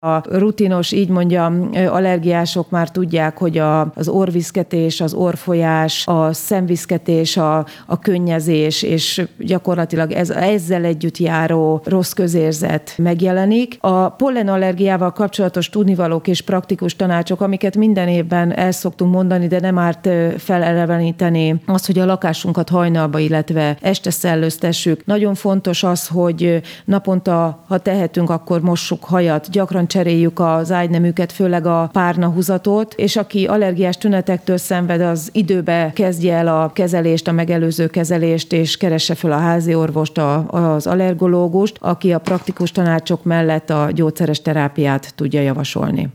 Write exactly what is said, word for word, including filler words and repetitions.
A rutinos, így mondjam, allergiások már tudják, hogy a, az orrviszketés, az orrfolyás, a szemviszketés, a, a könnyezés, és gyakorlatilag ez, ezzel együtt járó rossz közérzet megjelenik. A pollenallergiával kapcsolatos tudnivalók és praktikus tanácsok, amiket minden évben el szoktunk mondani, de nem árt feleleveníteni, az, hogy a lakásunkat hajnalba, illetve este szellőztessük. Nagyon fontos az, hogy naponta, ha tehetünk, akkor mossuk hajat, gyakran cseréljük az ágyneműket, főleg a párnahúzatot, és aki allergiás tünetektől szenved, az időbe kezdje el a kezelést, a megelőző kezelést, és keresse fel a házi orvost, a, az allergológust, aki a praktikus tanácsok mellett a gyógyszeres terápiát tudja javasolni.